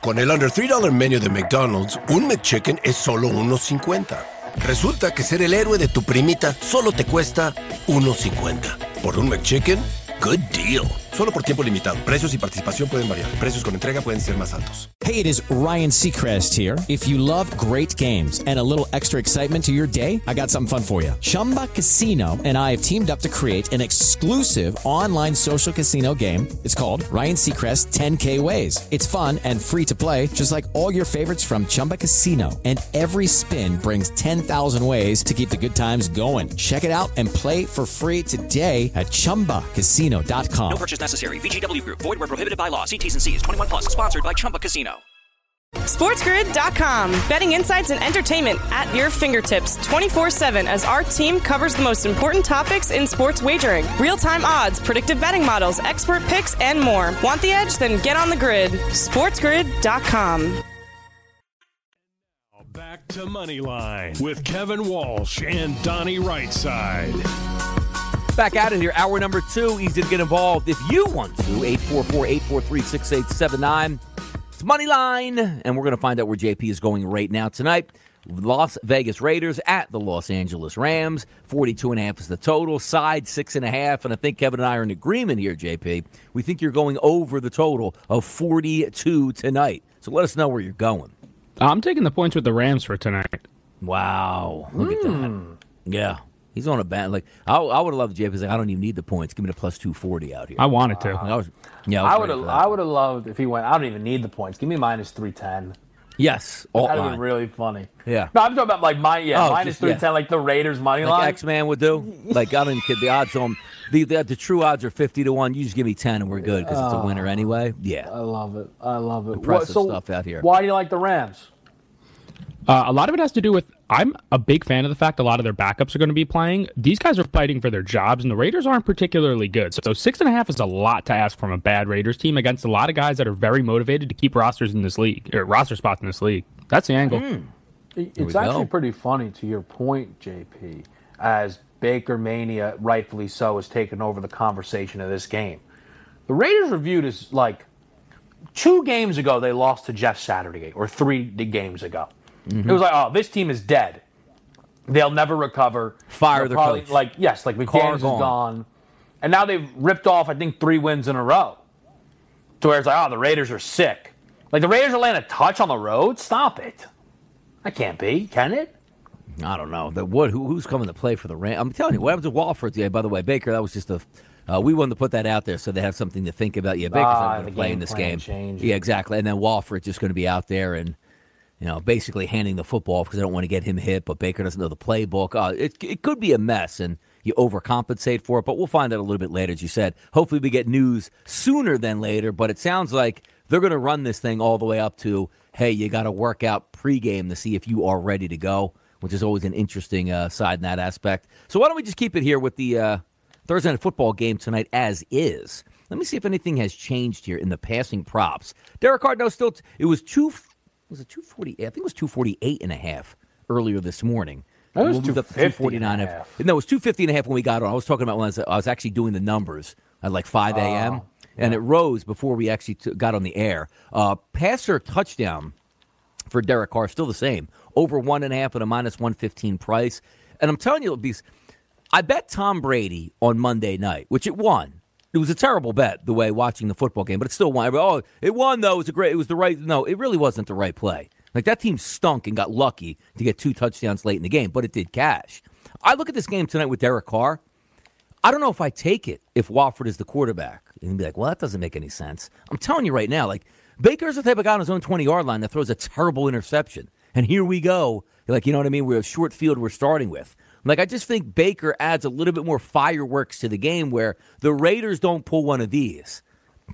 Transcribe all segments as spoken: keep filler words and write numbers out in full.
Con el Under three dollar Menu de McDonald's, un McChicken es solo uno cincuenta. Resulta que ser el héroe de tu primita solo te cuesta uno cincuenta. Por un McChicken, good deal. Solo por tiempo limitado. Precios y participación pueden variar. Precios con entrega pueden ser más altos. Hey, it is Ryan Seacrest here. If you love great games and a little extra excitement to your day, I got something fun for you. Chumba Casino and I have teamed up to create an exclusive online social casino game. It's called Ryan Seacrest ten K Ways. It's fun and free to play, just like all your favorites from Chumba Casino. And every spin brings ten thousand ways to keep the good times going. Check it out and play for free today at chumba casino dot com. No purchase necessary. V G W Group. Void where prohibited by law. See T's and C's. twenty-one plus. Sponsored by Chumba Casino. SportsGrid dot com. Betting insights and entertainment at your fingertips twenty-four seven as our team covers the most important topics in sports wagering. Real-time odds, predictive betting models, expert picks, and more. Want the edge? Then get on the grid. SportsGrid dot com. Back to Moneyline with Kevin Walsh and Donnie Rightside. Back out of here, hour number two. Easy to get involved if you want to. eight four four, eight four three, six eight seven nine. It's Moneyline, and we're going to find out where J P is going right now tonight. Las Vegas Raiders at the Los Angeles Rams. forty-two and a half is the total. Side six and a half, and I think Kevin and I are in agreement here, J P. We think you're going over the total of forty-two tonight. So let us know where you're going. I'm taking the points with the Rams for tonight. Wow. Look mm. at that. Yeah. He's on a bad, like, I, I would have loved J P. Like, I don't even need the points. Give me the plus two forty out here. I wanted to. Uh, I was, yeah, I would have I would have loved if he went, I don't even need the points. Give me minus three ten. Yes. That would have been really funny. Yeah. No, I'm talking about, like, my, yeah, oh, minus three ten, yeah. Like the Raiders money like line. X-Man would do. Like, I don't even kid. The odds on, the, the, the true odds are fifty to one. You just give me ten and we're good because it's a winner anyway. Yeah. I love it. I love it. Impressive what, so stuff out here. Why do you like the Rams? Uh, a lot of it has to do with, I'm a big fan of the fact a lot of their backups are going to be playing. These guys are fighting for their jobs, and the Raiders aren't particularly good. So, so six and a half is a lot to ask from a bad Raiders team against a lot of guys that are very motivated to keep rosters in this league, or roster spots in this league. That's the angle. Mm. It's actually go. pretty funny, to your point, J P, as Baker Mania, rightfully so, has taken over the conversation of this game. The Raiders are viewed as, like, two games ago they lost to Jeff Saturday, or three games ago. Mm-hmm. It was like, oh, this team is dead. They'll never recover. Fire their probably, coach. Like, yes, like McDaniels is gone. And now they've ripped off, I think, three wins in a row. To where it's like, oh, the Raiders are sick. Like, the Raiders are laying a touch on the road? Stop it. That can't be, can it? I don't know. The, what, who, who's coming to play for the Rams? I'm telling you, what happened to Walford today? By the way, Baker, that was just a... Uh, we wanted to put that out there so they have something to think about. Yeah, Baker's ah, not going to play in this game. Changed. Yeah, exactly. And then Walford's just going to be out there and... You know, basically handing the football because I don't want to get him hit, but Baker doesn't know the playbook. Uh, it it could be a mess, and you overcompensate for it, but we'll find out a little bit later, as you said. Hopefully we get news sooner than later, but it sounds like they're going to run this thing all the way up to, hey, you got to work out pregame to see if you are ready to go, which is always an interesting uh, side in that aspect. So why don't we just keep it here with the uh, Thursday Night Football game tonight as is. Let me see if anything has changed here in the passing props. Derek Carr, no, still, t- it was two... Was it two forty? I think it was two forty-eight and a half earlier this morning. That was two fifty and a half. No, it was two fifty and a half when we got on. I was talking about when I was, I was actually doing the numbers at like five a.m. Oh, yeah. And it rose before we actually t- got on the air. Uh, passer touchdown for Derek Carr, still the same. Over one and a half at a minus one fifteen price. And I'm telling you, because I bet Tom Brady on Monday night, which it won. It was a terrible bet, the way watching the football game, but it still won. Oh, it won, though. It was a great, it was the right, no, it really wasn't the right play. Like, that team stunk and got lucky to get two touchdowns late in the game, but it did cash. I look at this game tonight with Derek Carr. I don't know if I take it if Wofford is the quarterback. And be like, well, that doesn't make any sense. I'm telling you right now, like, Baker's the type of guy on his own twenty-yard line that throws a terrible interception. And here we go. Like, you know what I mean? We're a short field we're starting with. Like, I just think Baker adds a little bit more fireworks to the game where the Raiders don't pull one of these.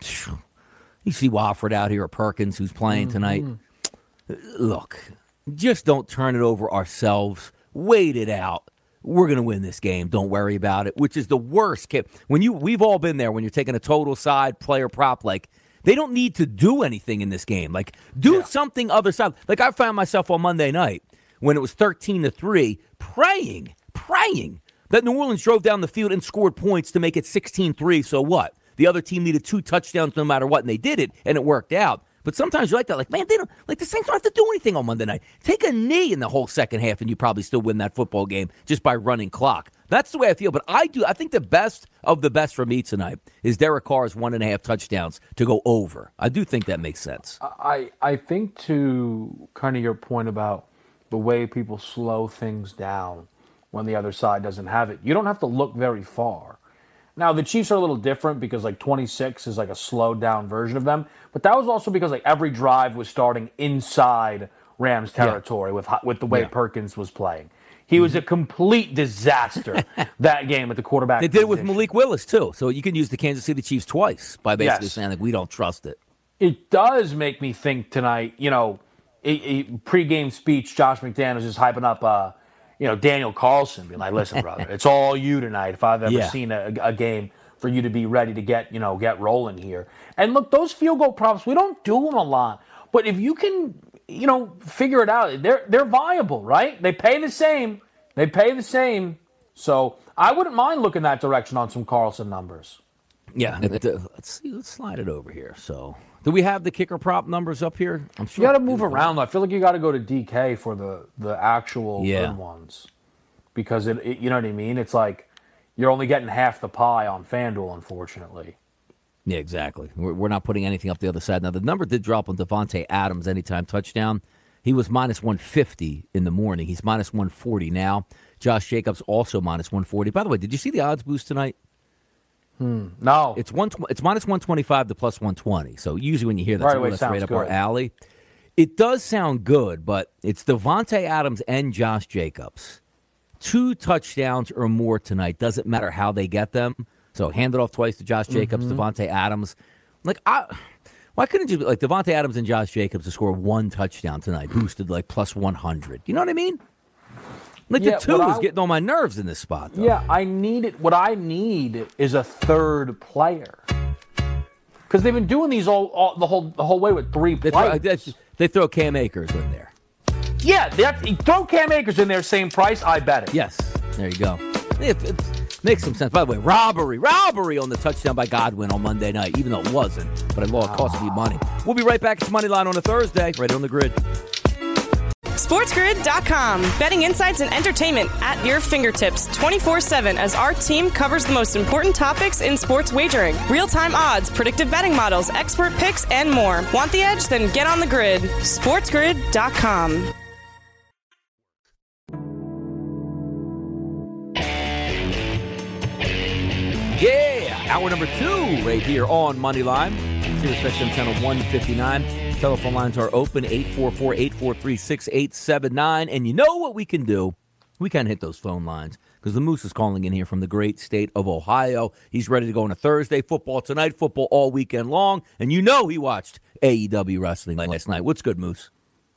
You see Wofford out here, or Perkins, who's playing tonight. Mm-hmm. Look, just don't turn it over ourselves. Wait it out. We're going to win this game. Don't worry about it, which is the worst. When you, we've all been there when you're taking a total side player prop. Like, they don't need to do anything in this game. Like, do yeah. something other side. Like, I found myself on Monday night when it was thirteen to three praying, praying that New Orleans drove down the field and scored points to make it sixteen three. So what? The other team needed two touchdowns no matter what, and they did it, and it worked out. But sometimes you're like that, like, man, they don't, like the Saints don't have to do anything on Monday night. Take a knee in the whole second half, and you probably still win that football game just by running clock. That's the way I feel. But I do. I think the best of the best for me tonight is Derek Carr's one and a half touchdowns to go over. I do think that makes sense. I, I think to kind of your point about the way people slow things down when the other side doesn't have it, you don't have to look very far. Now, the Chiefs are a little different because, like, twenty-six is like a slowed down version of them. But that was also because, like, every drive was starting inside Rams territory yeah. with with the way yeah. Perkins was playing. He was a complete disaster that game at the quarterback They did position. it with Malik Willis, too. So you can use the Kansas City Chiefs twice by basically yes. saying, like, we don't trust it. It does make me think tonight, you know, a, a pregame speech, Josh McDaniels just hyping up, uh, you know, Daniel Carlson, being like, listen, brother, it's all you tonight if I've ever yeah. seen a, a game for you to be ready to get, you know, get rolling here. And look, those field goal props, we don't do them a lot. But if you can, you know, figure it out, they're they're viable, right? They pay the same. They pay the same. So I wouldn't mind looking that direction on some Carlson numbers. Yeah. Let's see. Let's slide it over here. So do we have the kicker prop numbers up here? I'm sure. You got to move around, though. I feel like you got to go to D K for the, the actual yeah. good ones. Because, it, it, you know what I mean? It's like you're only getting half the pie on FanDuel, unfortunately. Yeah, exactly. We're, we're not putting anything up the other side. Now, the number did drop on Devontae Adams anytime touchdown. He was minus one fifty in the morning. He's minus one forty now. Josh Jacobs also minus one forty. By the way, did you see the odds boost tonight? Hmm. No. It's one. It's minus one twenty-five to plus one twenty. So usually when you hear that, right, oh, away, that's sounds right up good. our alley. It does sound good, but it's Devontae Adams and Josh Jacobs. Two touchdowns or more tonight. Doesn't matter how they get them. So hand it off twice to Josh Jacobs, mm-hmm. Devontae Adams. Like, I, why couldn't you, like, Devontae Adams and Josh Jacobs to score one touchdown tonight, boosted like plus one hundred? You know what I mean? Like, yeah, the two is I, getting on my nerves in this spot, though. Yeah, I need it. What I need is a third player. Because they've been doing these all, all the whole the whole way with three they players. Throw, they throw Cam Akers in there. Yeah, that, throw Cam Akers in there, same price, I bet it. Yes, there you go. It, it makes some sense. By the way, robbery, robbery on the touchdown by Godwin on Monday night, even though it wasn't, but it cost me money. We'll be right back. It's Moneyline on a Thursday, right on the grid. SportsGrid dot com. Betting insights and entertainment at your fingertips twenty-four seven as our team covers the most important topics in sports wagering. Real-time odds, predictive betting models, expert picks, and more. Want the edge? Then get on the grid. SportsGrid dot com. Yeah, hour number two right here on Moneyline. Sirius X M channel one fifty-nine. Telephone lines are open, eight four four, eight four three, six eight seven nine. And you know what we can do? We can hit those phone lines because the Moose is calling in here from the great state of Ohio. He's ready to go on a Thursday. Football tonight, football all weekend long. And you know he watched A E W wrestling last night. What's good, Moose?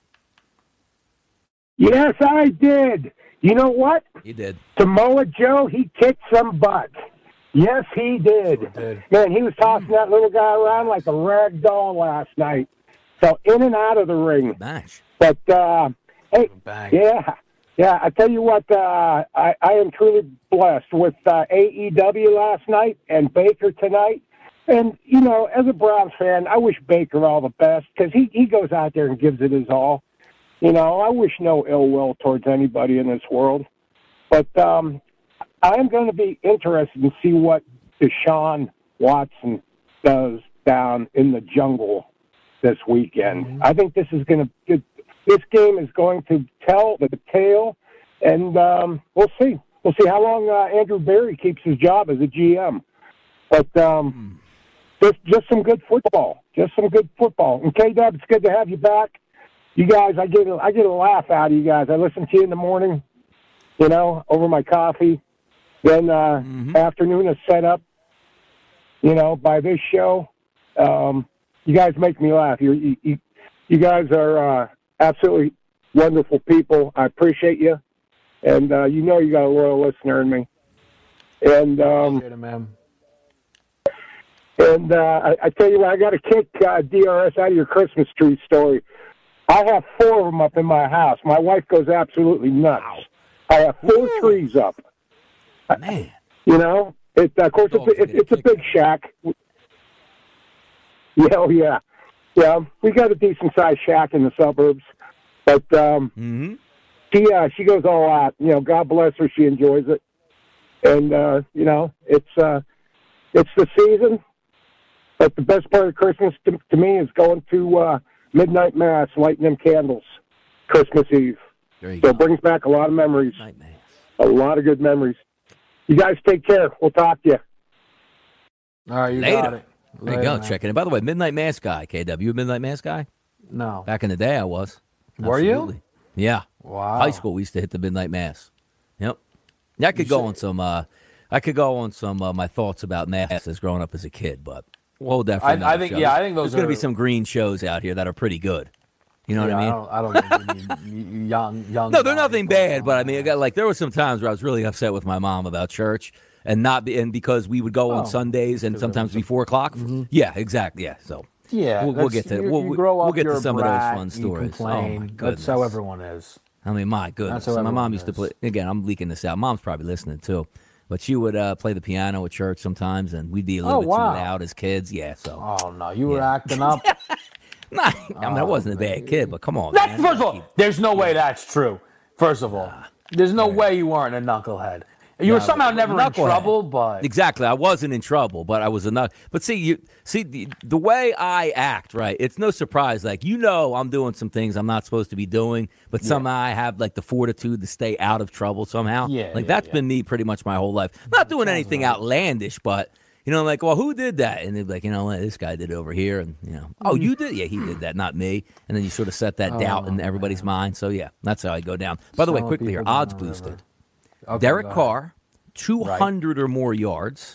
Yes, I did. You know what? You did. Samoa Joe, he kicked some butt. Yes, he did. Sure did. Man, he was tossing that little guy around like a rag doll last night. So in and out of the ring. Nice. But, uh, hey, Bang. yeah, yeah, I tell you what, uh, I, I am truly blessed with uh, A E W last night and Baker tonight. And, you know, as a Browns fan, I wish Baker all the best because he, he goes out there and gives it his all. You know, I wish no ill will towards anybody in this world. But um, I'm going to be interested to see what Deshaun Watson does down in the jungle this weekend. Mm-hmm. I think this is going to this game is going to tell the tale, and um, we'll see. We'll see how long uh, Andrew Berry keeps his job as a G M. But um, mm. just just some good football, just some good football. And K-Dub, it's good to have you back. You guys, I get a, I get a laugh out of you guys. I listen to you in the morning, you know, over my coffee. Then uh, mm-hmm. afternoon is set up, you know, by this show. Um, you guys make me laugh. You're, you you you guys are uh, absolutely wonderful people. I appreciate you, and uh, you know you got a loyal listener in me. And um, appreciate it, man. And uh, I, I tell you what, I got to kick uh, D R S out of your Christmas tree story. I have four of them up in my house. My wife goes absolutely nuts. Wow. I have four Ooh. trees up. Man, you know, it, of course, it's a, it, it's a big shack. Yeah, oh, yeah. Yeah, we got a decent-sized shack in the suburbs, but um, mm-hmm. she, uh, she goes all out. You know, God bless her, she enjoys it. And, uh, you know, it's uh, it's the season, but the best part of Christmas to, to me is going to uh, midnight mass, lighting them candles, Christmas Eve. There you so go. It brings back a lot of memories, a lot of good memories. You guys take care. We'll talk to you. All right, you Later. got it. There Later, you go, man. checking in. By the way, Midnight Mass guy, K W, you a Midnight Mass guy? No. Back in the day, I was. Were Absolutely. you? Yeah. Wow. High school, we used to hit the Midnight Mass. Yep. Yeah, I could go on some. Uh, I could go on some uh, my thoughts about masses growing up as a kid, but we'll definitely. I, I think. show. Yeah, I think There's those going are to be some green shows out here that are pretty good. You know yeah, what I mean? I don't, I don't mean young, young. No, they're nothing bad, but I mean, I got like there were some times where I was really upset with my mom about church. And not be, and because we would go on Oh, Sundays and sometimes be four o'clock. Mm-hmm. Yeah, to yeah. So Yeah, we'll, we'll that's- get to you- we'll, you grow we'll up, get you're to a some brat, of those fun you stories. Oh my complain. goodness, That's how everyone is. I mean, my goodness. how My everyone mom used to is. play. Again, I'm leaking this out. Mom's probably listening too, but she would uh, play the piano at church sometimes, and we'd be a little Oh, bit wow. too loud as kids. Yeah, so Oh no, you were Yeah. acting up. nah, I mean, I wasn't a bad kid, but come on, That's, man. first of all, there's no way that's true. First of all, there's no way you weren't a knucklehead. You were No, somehow never in knucklehead. trouble, but Exactly. I wasn't in trouble, but I was enough. But see, you see the, the way I act, right? It's no surprise. Like, you know, I'm doing some things I'm not supposed to be doing, but somehow I have like the fortitude to stay out of trouble somehow. Yeah, Like, yeah, that's yeah. been me pretty much my whole life. Not doing anything outlandish, but, you know, like, well, who did that? And they'd be like, you know, this guy did it over here. And, you know, oh, you did? Yeah, he did that, not me. And then you sort of set that doubt in everybody's mind. So, yeah, that's how I go down. By the way, Some quickly here, people odds don't boosted. ever- Okay, Derek go ahead. Carr, two hundred or more yards.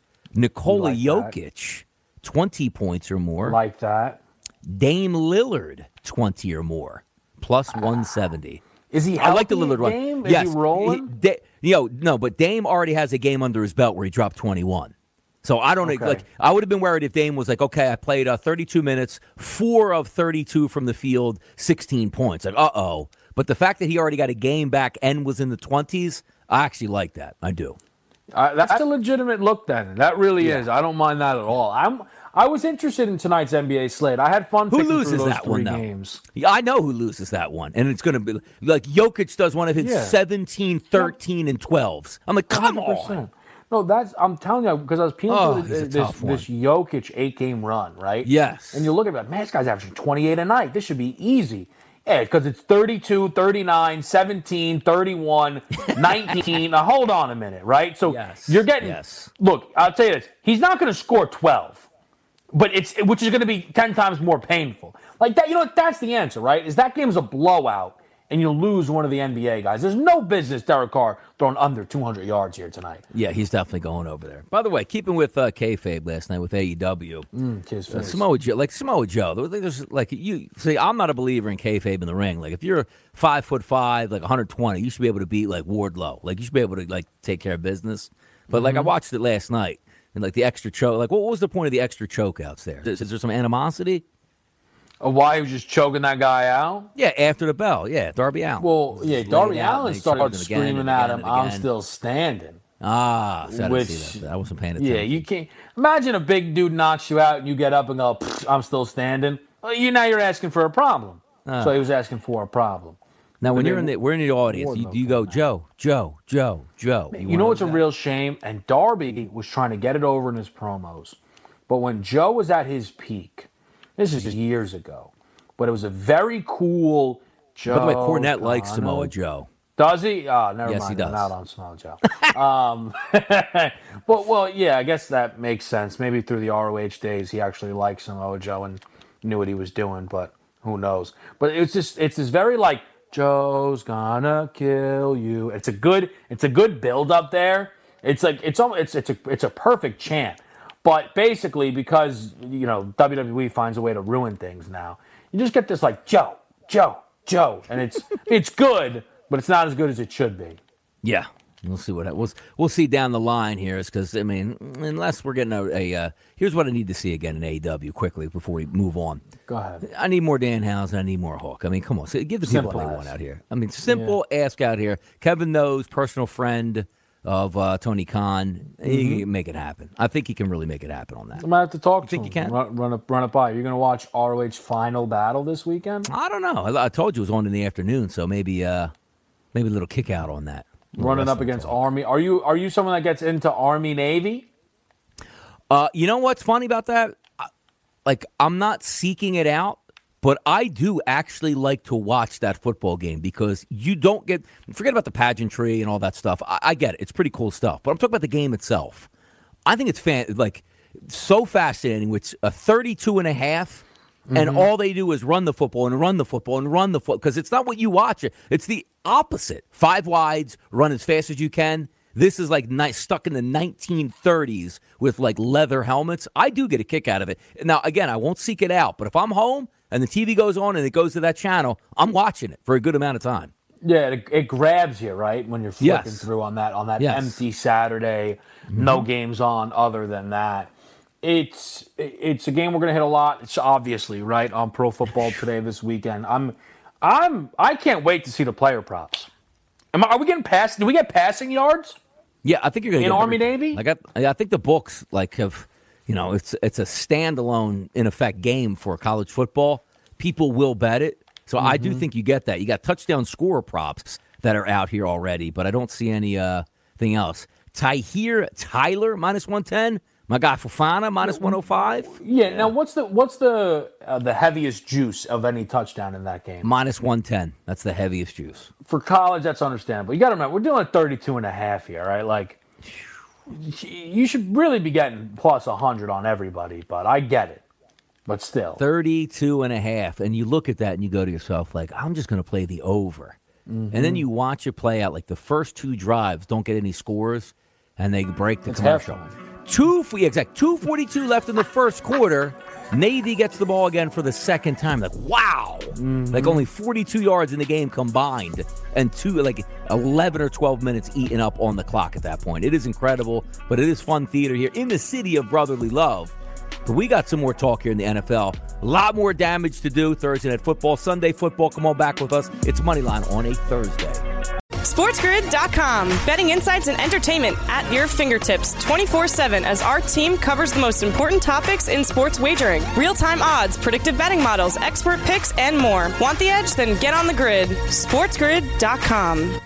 Nikola like that. Jokic, twenty points or more. like that. Dame Lillard, twenty or more, plus one seventy. Is he I like the healthy, Lillard one. Dame? Is yes. he rolling? He- Da- you know, no, but Dame already has a game under his belt where he dropped twenty-one. So I don't Okay. like. I would have been worried if Dame was like, okay, I played uh, thirty-two minutes, four of thirty-two from the field, sixteen points. Like, uh oh. But the fact that he already got a game back and was in the twenties, I actually like that. I do. Uh, that's a legitimate look, then. That really Yeah. is. I don't mind that at all. I'm. I was interested in tonight's N B A slate. I had fun. Who picking loses through those that three one, though? games. Yeah, I know who loses that one. And it's going to be like Jokic does one of his Yeah. seventeen, thirteen, and twelves. I'm like, come one hundred on. percent. No, that's. I'm telling you because I was peeling Oh, through he's a the, this tough one. this Jokic eight game run, right? Yes. And you look at it, man, this guy's averaging twenty-eight a night. This should be easy. Yeah, because it's thirty-two, thirty-nine, seventeen, thirty-one, nineteen. Now, hold on a minute, right? So Yes, you're getting. yes. Look, I'll tell you this. He's not going to score twelve, but it's which is going to be ten times more painful. Like that, you know what? That's the answer, right? Is that game's a blowout, and you lose one of the N B A guys. There's no business Derek Carr throwing under two hundred yards here tonight. Yeah, he's definitely going over there. By the way, keeping with uh, kayfabe last night with A E W, Mm, kiss uh, face. Samoa Joe, like Samoa Joe, there- there's like you see, I'm not a believer in kayfabe in the ring. Like if you're five foot five, like one hundred twenty, you should be able to beat like Wardlow. Like you should be able to like take care of business. But like I Mm-hmm. watched it last night, and like the extra choke, like what was the point of the extra chokeouts there? Is, is there some animosity? Uh, why he was just choking that guy out? Yeah, after the bell. Yeah, Darby Allin. Well, yeah, Just Darby laying out, Allin and he started choked him again screaming and at again him, and "I'm again. still standing." Ah, so I didn't Which, see that. I wasn't paying attention. Yeah, you can't imagine a big dude knocks you out and you get up and go, "Pfft, "I'm still standing." Well, you now you're asking for a problem. Ah. So he was asking for a problem. Now, when But you're they- in the we're in the audience, you, Wardlow you go Joe, Joe, Joe, Joe. You, wanna know what's a do that? real shame? And Darby was trying to get it over in his promos. But when Joe was at his peak, this is years ago, but it was a very cool Joe. By the way, Cornette likes Connor. Samoa Joe. Does he? Oh, never Yes, mind. he does. I'm out on Samoa Joe. um, but, well, yeah, I guess that makes sense. Maybe through the R O H days, he actually liked Samoa Joe and knew what he was doing, but who knows? But it's just, it's this very like, Joe's gonna kill you. It's a good, it's a good build up there. It's like, it's almost, it's, it's a, it's a perfect chant. But basically, because, you know, W W E finds a way to ruin things now, you just get this like, Joe, Joe, Joe. And it's, it's good, but it's not as good as it should be. Yeah, we'll see what we'll we'll see down the line here. Is because I mean, unless we're getting a, a uh, here's what I need to see again in A E W quickly before we move on. Go ahead. I need more Danhausen. I need more Hook. I mean, come on, so give the people Simple what they as. want out here. I mean, simple ask out here. Kevin knows, personal friend. of uh, Tony Khan, Mm-hmm. he can make it happen. I think he can really make it happen on that. I might have to talk You to think him. you can? Run, run, it, run it by. You're going to watch R O H Final Battle this weekend? I don't know. I, I told you it was on in the afternoon, so maybe uh, maybe a little kick out on that. Running up against talk. Army. Are you are you someone that gets into Army Navy? Uh, you know what's funny about that? Like, I'm not seeking it out, but I do actually like to watch that football game because you don't get – forget about the pageantry and all that stuff. I, I get it. It's pretty cool stuff. But I'm talking about the game itself. I think it's fan like so fascinating with a thirty-two and a half, mm-hmm. and all they do is run the football and run the football and run the football because it's not what you watch. It's the opposite. Five wides, run as fast as you can. This is like nice, stuck in the nineteen thirties with like leather helmets. I do get a kick out of it. Now, again, I won't seek it out, but if I'm home and the T V goes on and it goes to that channel, I'm watching it for a good amount of time. Yeah, it, it grabs you, right, when you're flicking yes. through on that on that yes. empty Saturday, mm-hmm. no games on other than that. It's it's a game we're going to hit a lot. It's obviously, right, on Pro Football Today this weekend. I'm I'm I can't wait to see the player props. Am I, are we getting pass? Do we get passing yards? Yeah, I think you're going to in get Army everything. Navy. Like I, I think the books like have, you know, it's it's a standalone in effect game for college football. People will bet it, so mm-hmm. I do think you get that. You got touchdown scorer props that are out here already, but I don't see any uh, thing else. Tahir Tyler minus one ten. My guy Fofana minus one oh five. Yeah, yeah. Now what's the what's the uh, the heaviest juice of any touchdown in that game? Minus one ten. That's the heaviest juice. For college, that's understandable. You got to remember, we're doing thirty-two and a half here, right? Like, you should really be getting plus one hundred on everybody, but I get it. But still. thirty-two and a half. And you look at that and you go to yourself, like, I'm just going to play the over. Mm-hmm. And then you watch it play out. Like, the first two drives don't get any scores, and they break the it's commercial. Two, exact, two forty-two left in the first quarter. Navy gets the ball again for the second time. Like, wow. Mm-hmm. Like, only forty-two yards in the game combined, and two, like, eleven or twelve minutes eaten up on the clock at that point. It is incredible, but it is fun theater here in the city of brotherly love. But we got some more talk here in the N F L. A lot more damage to do. Thursday Night Football, Sunday Football. Come on back with us. It's Moneyline on a Thursday. SportsGrid dot com. Betting insights and entertainment at your fingertips twenty-four seven as our team covers the most important topics in sports wagering. Real-time odds, predictive betting models, expert picks, and more. Want the edge? Then get on the grid. SportsGrid dot com.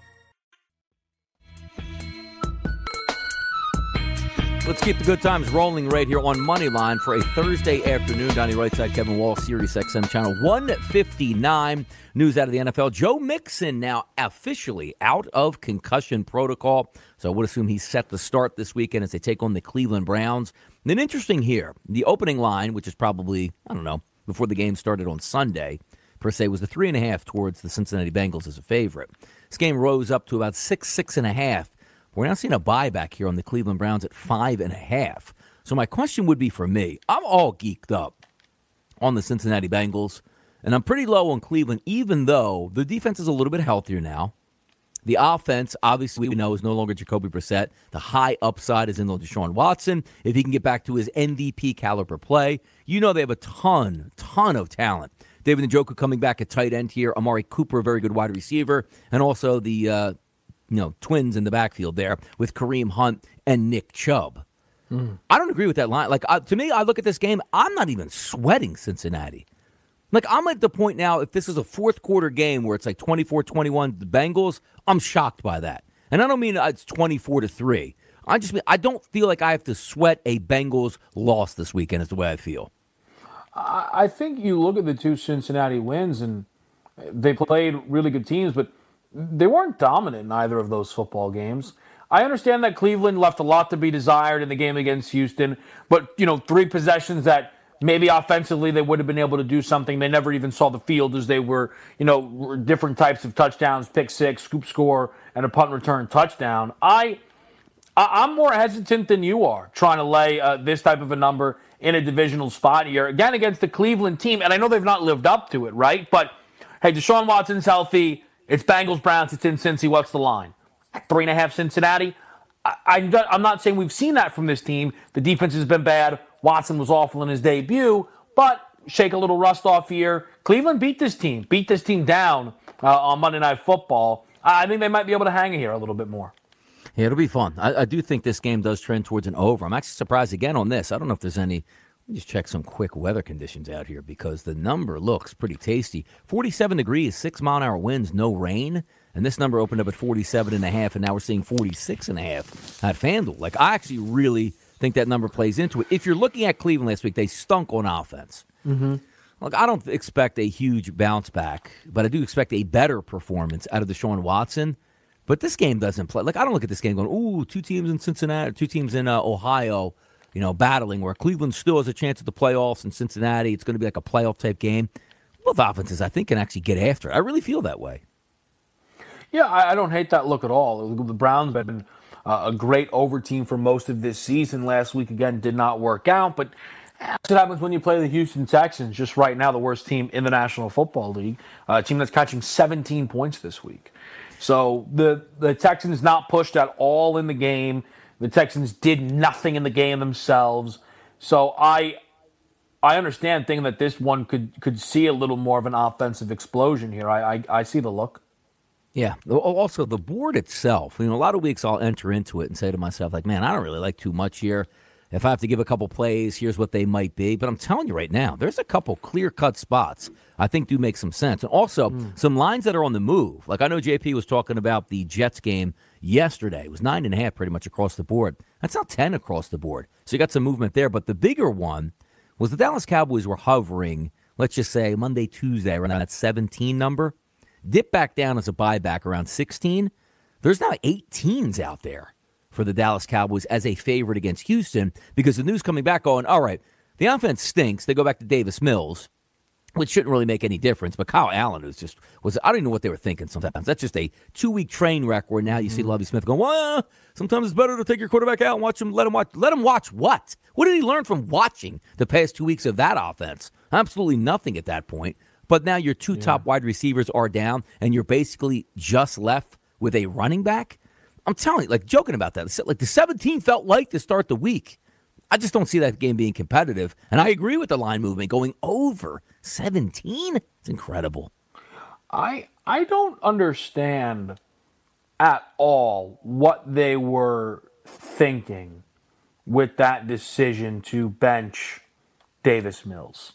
Let's keep the good times rolling right here on Moneyline for a Thursday afternoon. Donnie Rightside, Kevin Wall, Sirius X M channel one fifty-nine. News out of the N F L. Joe Mixon now officially out of concussion protocol. So I would assume he's set to start this weekend as they take on the Cleveland Browns. And then interesting here, the opening line, which is probably, I don't know, before the game started on Sunday, per se, was the three and a half towards the Cincinnati Bengals as a favorite. This game rose up to about six, six and a half. We're now seeing a buyback here on the Cleveland Browns at five and a half. So my question would be for me, I'm all geeked up on the Cincinnati Bengals, and I'm pretty low on Cleveland, even though the defense is a little bit healthier now. The offense, obviously, we know is no longer Jacoby Brissett. The high upside is in Deshaun Watson. If he can get back to his M V P caliber play, you know they have a ton, ton of talent. David Njoku coming back at tight end here. Amari Cooper, a very good wide receiver, and also the uh, you know twins in the backfield there with Kareem Hunt and Nick Chubb. Mm. I don't agree with that line. Like uh, to me, I look at this game, I'm not even sweating Cincinnati. Like, I'm at the point now, if this is a fourth quarter game where it's like twenty-four twenty-one, the Bengals, I'm shocked by that. And I don't mean it's twenty-four to three. I just mean I don't feel like I have to sweat a Bengals loss this weekend is the way I feel. I think you look at the two Cincinnati wins, and they played really good teams, but they weren't dominant in either of those football games. I understand that Cleveland left a lot to be desired in the game against Houston, but, you know, three possessions that maybe offensively they would have been able to do something. They never even saw the field as they were, you know, different types of touchdowns, pick six, scoop score, and a punt return touchdown. I, I'm more hesitant than you are trying to lay uh, this type of a number in a divisional spot here, again, against the Cleveland team. And I know they've not lived up to it, right? But, hey, Deshaun Watson's healthy. It's Bengals, Browns. It's in Cincy. What's the line? Three and a half Cincinnati? I, I, I'm not saying we've seen that from this team. The defense has been bad. Watson was awful in his debut, but shake a little rust off here. Cleveland beat this team, beat this team down uh, on Monday Night Football. I think they might be able to hang it here a little bit more. Yeah, it'll be fun. I, I do think this game does trend towards an over. I'm actually surprised again on this. I don't know if there's any. Let me just check some quick weather conditions out here because the number looks pretty tasty. forty-seven degrees, six mile an hour winds, no rain. And this number opened up at forty-seven and a half, and now we're seeing forty-six and a half at FanDuel. Like, I actually really think that number plays into it. If you're looking at Cleveland last week, they stunk on offense. Mm-hmm. Look, I don't expect a huge bounce back, but I do expect a better performance out of Deshaun Watson. But this game doesn't play. Like, I don't look at this game going, ooh, two teams in Cincinnati, two teams in uh, Ohio, you know, battling, where Cleveland still has a chance at the playoffs, and Cincinnati, it's going to be like a playoff-type game. Both offenses, I think, can actually get after it. I really feel that way. Yeah, I, I don't hate that look at all. The Browns have been uh, a great over team for most of this season. Last week, again, did not work out, but that's what happens when you play the Houston Texans, just right now the worst team in the National Football League, a team that's catching seventeen points this week. So the, the Texans not pushed at all in the game. The Texans did nothing in the game themselves. So I I understand thinking that this one could, could see a little more of an offensive explosion here. I, I, I see the look. Yeah. Also, the board itself, you know, a lot of weeks I'll enter into it and say to myself, like, man, I don't really like too much here. If I have to give a couple plays, here's what they might be. But I'm telling you right now, there's a couple clear-cut spots I think do make some sense. And also, mm. some lines that are on the move. Like, I know J P was talking about the Jets game yesterday. It was nine and a half pretty much across the board. That's not ten across the board. So you got some movement there. But the bigger one was the Dallas Cowboys were hovering, let's just say, Monday, Tuesday, around that seventeen number. Dip back down as a buyback around sixteen. There's now eighteens out there for the Dallas Cowboys as a favorite against Houston, because the news coming back going, all right, the offense stinks. They go back to Davis Mills, which shouldn't really make any difference. But Kyle Allen was just, was I don't even know what they were thinking sometimes. That's just a two-week train wreck where now you see Lovie Smith going, well, sometimes it's better to take your quarterback out and watch him, let him watch. Let him watch what? What did he learn from watching the past two weeks of that offense? Absolutely nothing at that point. But now your two yeah. top wide receivers are down, and you're basically just left with a running back. I'm telling you, like, joking about that. Like, the seventeen felt light to start the week. I just don't see that game being competitive. And I agree with the line movement going over seventeen. It's incredible. I I don't understand at all what they were thinking with that decision to bench Davis Mills.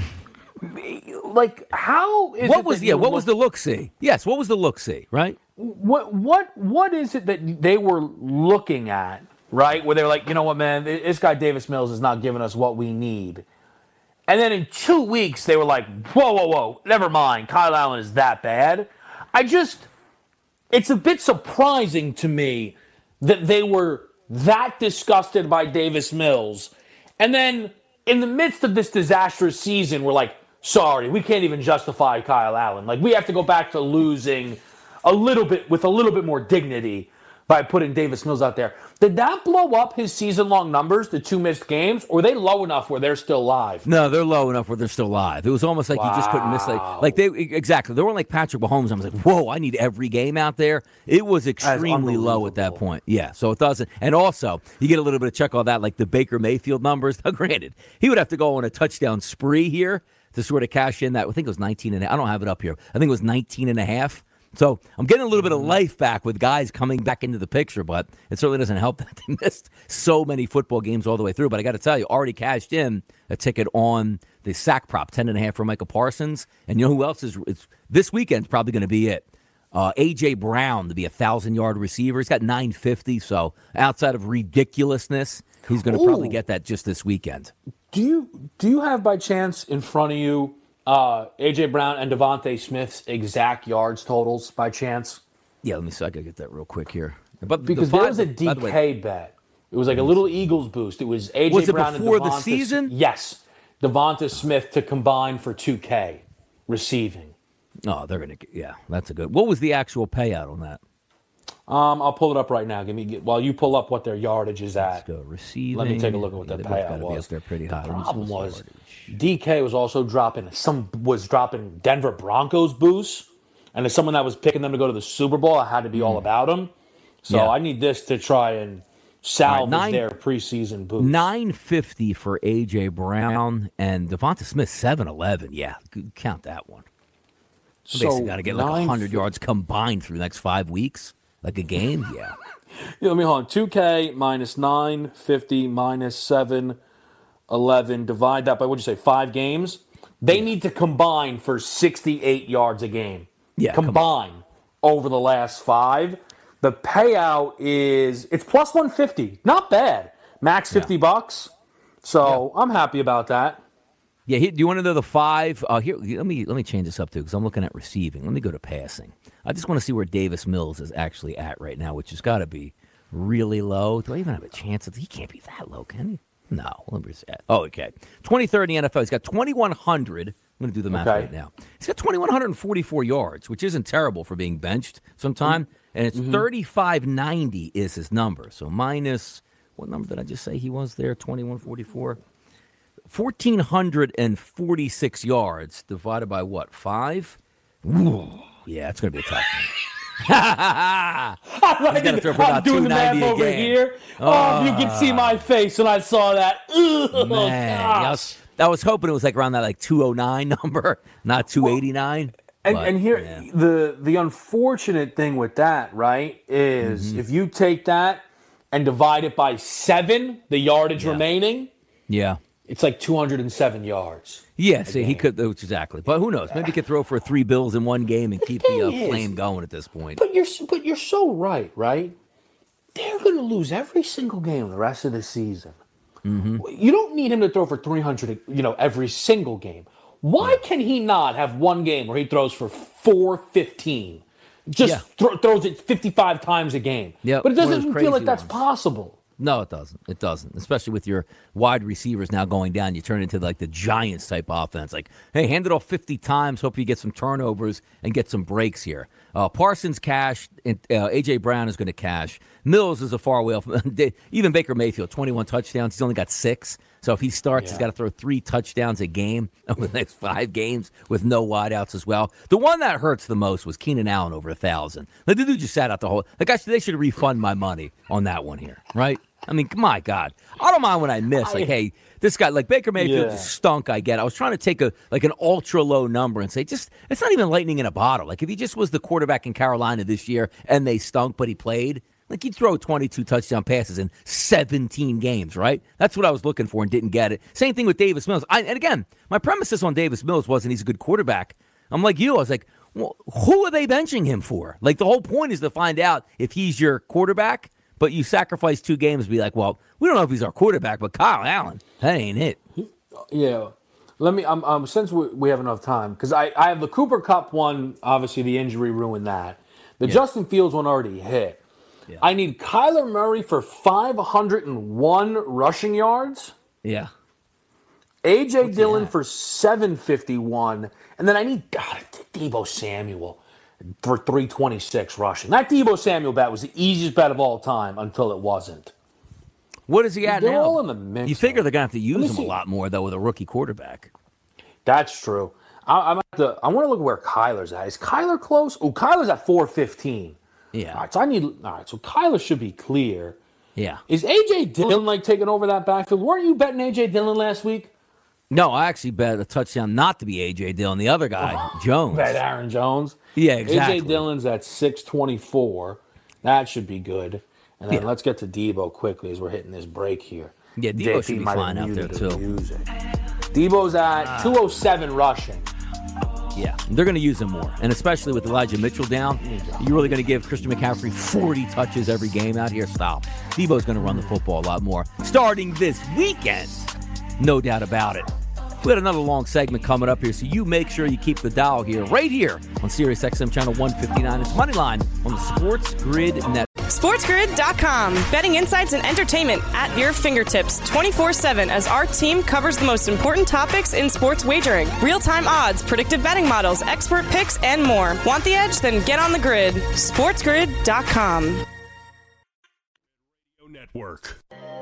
Like, how is what it was that yeah? you What look, was the look-see? Yes, what was the look-see? Right? What what what is it that they were looking at? Right, where they were like, you know what, man, this guy Davis Mills is not giving us what we need. And then in two weeks they were like, whoa, whoa, whoa, never mind. Kyle Allen is that bad. I just, it's a bit surprising to me that they were that disgusted by Davis Mills, and then in the midst of this disastrous season, we're like, sorry, we can't even justify Kyle Allen. Like, we have to go back to losing a little bit with a little bit more dignity by putting Davis Mills out there. Did that blow up his season-long numbers, the two missed games, or are they low enough where they're still live? No, they're low enough where they're still live. It was almost like wow. you just couldn't miss like like they exactly. They weren't like Patrick Mahomes. I was like, whoa, I need every game out there. It was extremely low at that point. Yeah, so it doesn't. And also, you get a little bit of check on that, like the Baker Mayfield numbers. Now, granted, he would have to go on a touchdown spree here to sort of cash in that. I think it was nineteen and a, I don't have it up here. I think it was nineteen and a half. So I'm getting a little bit of life back with guys coming back into the picture, but it certainly doesn't help that they missed so many football games all the way through. But I got to tell you, already cashed in a ticket on the sack prop, ten and a half for Micah Parsons. And you know who else is, it's, this weekend's probably going to be it. Uh, A J. Brown to be a thousand-yard receiver. He's got nine fifty, so outside of ridiculousness, he's going to probably get that just this weekend. Do you do you have by chance in front of you Uh, A J. Brown and Devontae Smith's exact yards totals by chance? Yeah, let me see. I gotta get that real quick here. But because the, there was a D K way, bet. It was like a little Eagles boost. It was A J. Was it Brown before and Devonta, the season? Yes, Devonta Smith to combine for two K receiving. Oh, they're gonna. Yeah, that's a good. What was the actual payout on that? Um, I'll pull it up right now. Give me while you pull up what their yardage is at. Let's go receiving. Let me take a look at what yeah, the payout was. Be up there pretty high. The problem was D K was also dropping some was dropping Denver Broncos boosts, and as someone that was picking them to go to the Super Bowl, I had to be mm. all about them. So yeah. I need this to try and salvage right, nine, their preseason boost. Nine fifty for A J. Brown and Devonta Smith seven eleven. Yeah, count that one. So basically got to get like a hundred yards combined through the next five weeks. Like a game? Yeah. Yeah, let me hold on. two K minus nine fifty minus seven eleven. Divide that by, what'd you say, five games? They yeah. need to combine for sixty-eight yards a game. Yeah, combine over the last five. The payout is, it's plus one fifty. Not bad. Max fifty yeah. bucks. So yeah. I'm happy about that. Yeah, he, do you want to know the five? Uh, here, let me let me change this up too, because I'm looking at receiving. Let me go to passing. I just want to see where Davis Mills is actually at right now, which has got to be really low. Do I even have a chance? He can't be that low, can he? No. Let me see. Oh, okay. twenty-third in the N F L. He's got twenty-one hundred. I'm going to do the math okay. right now. He's got twenty-one forty-four yards, which isn't terrible for being benched sometime. And it's mm-hmm. thirty-five ninety is his number. So minus, what number did I just say he was there? twenty-one forty-four. one thousand four hundred forty-six yards divided by what? Five? Ooh, yeah, it's going to be a tough one. He's got to throw for about two ninety over game. Here. Oh, uh, if you could see my face when I saw that. Ugh, man, I was, I was hoping it was like around that like two oh nine number, not two eighty-nine. And, but, and here, yeah. the the unfortunate thing with that, right, is mm-hmm. if you take that and divide it by seven, the yardage yeah. remaining, yeah, it's like two hundred seven yards. Yeah, see, he could, exactly. But who knows? Maybe he could throw for three bills in one game and keep the, the uh, flame going at this point. But you're but you're so right, right? They're going to lose every single game the rest of the season. Mm-hmm. You don't need him to throw for three hundred, you know, every single game. Why yeah. can he not have one game where he throws for four fifteen? Just yeah. th- throws it fifty-five times a game. Yep. But it doesn't feel like that's ones. possible. No, it doesn't. It doesn't. Especially with your wide receivers now going down, you turn into like the Giants type offense. Like, hey, hand it off fifty times. Hope you get some turnovers and get some breaks here. Uh, Parsons cashed. And, uh, A J Brown is going to cash. Mills is a far way off. Even Baker Mayfield, twenty-one touchdowns. He's only got six. So if he starts, yeah. he's got to throw three touchdowns a game over the next five games with no wideouts as well. The one that hurts the most was Keenan Allen over a thousand. Like, the dude just sat out the whole. Like, I, they should refund my money on that one here, right? I mean, my God. I don't mind when I miss. Like, hey, this guy, like Baker Mayfield yeah. just stunk, I get. I was trying to take a like an ultra-low number and say, just it's not even lightning in a bottle. Like, if he just was the quarterback in Carolina this year and they stunk, but he played, like, he'd throw twenty-two touchdown passes in seventeen games, right? That's what I was looking for and didn't get it. Same thing with Davis Mills. I, and again, my premises on Davis Mills wasn't he's a good quarterback. I'm like you. I was like, well, who are they benching him for? Like, the whole point is to find out if he's your quarterback. But you sacrifice two games and be like, well, we don't know if he's our quarterback, but Kyle Allen, that ain't it. Yeah. Let me, um, um since we, we have enough time, because I, I have the Cooper Kupp one, obviously the injury ruined that. The yeah. Justin Fields one already hit. Yeah. I need Kyler Murray for five hundred one rushing yards. Yeah. A J Dillon for seven fifty-one. And then I need, God, Deebo Samuel for three twenty-six rushing. That Deebo Samuel bet was the easiest bet of all time until it wasn't. What is he at they're now? All in the mix. You figure they're going to have to use him see. a lot more, though, with a rookie quarterback. That's true. I, I'm at the, I want to look where Kyler's at. Is Kyler close? Oh, Kyler's at four fifteen. Yeah. All right, so I need. All right, so Kyler should be clear. Yeah. Is A J Dillon like taking over that backfield? Weren't you betting A J Dillon last week? No, I actually bet a touchdown not to be A J Dillon. The other guy, oh, Jones. Bet Aaron Jones. Yeah, exactly. A J Dillon's at six twenty-four. That should be good. And then yeah. let's get to Deebo quickly as we're hitting this break here. Yeah, Deebo J P should be fine out there, too. Music. Deebo's at ah. two oh seven rushing. Yeah, they're going to use him more. And especially with Elijah Mitchell down, you're really going to give Christian McCaffrey forty touches every game out here? Stop. Deebo's going to run the football a lot more. Starting this weekend, no doubt about it. We had another long segment coming up here, so you make sure you keep the dial here, right here on Sirius X M Channel one fifty-nine. It's Moneyline on the Sports Grid Network. sports grid dot com. Betting insights and entertainment at your fingertips twenty-four seven as our team covers the most important topics in sports wagering. Real-time odds, predictive betting models, expert picks, and more. Want the edge? Then get on the grid. sports grid dot com. Network.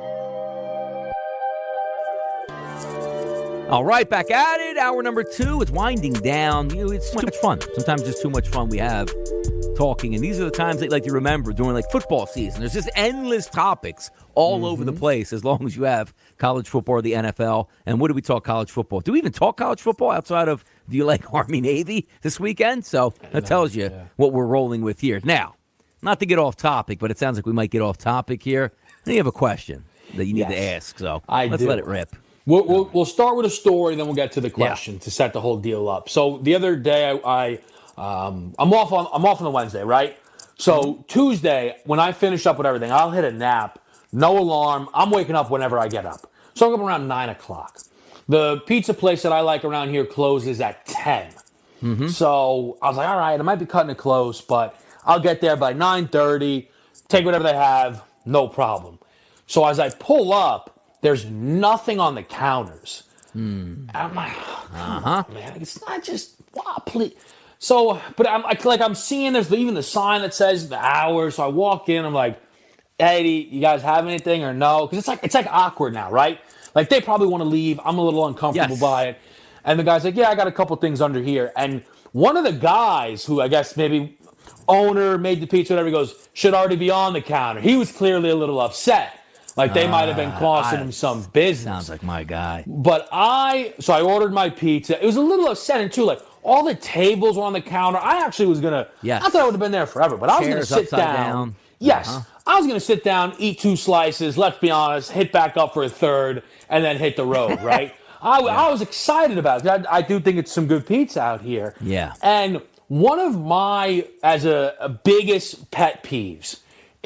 All right, back at it. Hour number two. It's winding down. You know, it's too much fun. Sometimes just too much fun we have talking. And these are the times that, like, you remember during, like, football season. There's just endless topics all mm-hmm. over the place as long as you have college football or the N F L. And what do we talk college football? Do we even talk college football outside of, do you like Army-Navy this weekend? So that tells you yeah. what we're rolling with here. Now, not to get off topic, but it sounds like we might get off topic here. Then you have a question that you need Yes. to ask, so I let's do. let it rip. We'll, we'll, we'll start with a story, then we'll get to the question Yeah. to set the whole deal up. So the other day, I, I um, I'm off on I'm off on the Wednesday, right? So Tuesday, when I finish up with everything, I'll hit a nap, no alarm. I'm waking up whenever I get up. So I'm up around nine o'clock. The pizza place that I like around here closes at ten. Mm-hmm. So I was like, all right, I might be cutting it close, but I'll get there by nine thirty, take whatever they have, no problem. So as I pull up, there's nothing on the counters. Mm. And I'm like, oh, Uh-huh. man, it's not just, wow, please. So, but I'm like, like I'm seeing there's even the sign that says the hours. So I walk in, I'm like, hey, you guys have anything or no? Because it's like, it's like awkward now, right? Like they probably want to leave. I'm a little uncomfortable Yes. by it. And the guy's like, yeah, I got a couple things under here. And one of the guys who I guess maybe owner made the pizza, whatever, he goes, should already be on the counter. He was clearly a little upset. Like they uh, might have been costing I, him some business. Sounds like my guy. But I, so I ordered my pizza. It was a little upsetting too. Like all the tables were on the counter. I actually was going to, yes. I thought I would have been there forever, but I was going to sit down. down. Yes. Uh-huh. I was going to sit down, eat two slices, let's be honest, hit back up for a third, and then hit the road, right? I, yeah. I was excited about it. I, I do think it's some good pizza out here. Yeah. And one of my, as a, a biggest pet peeves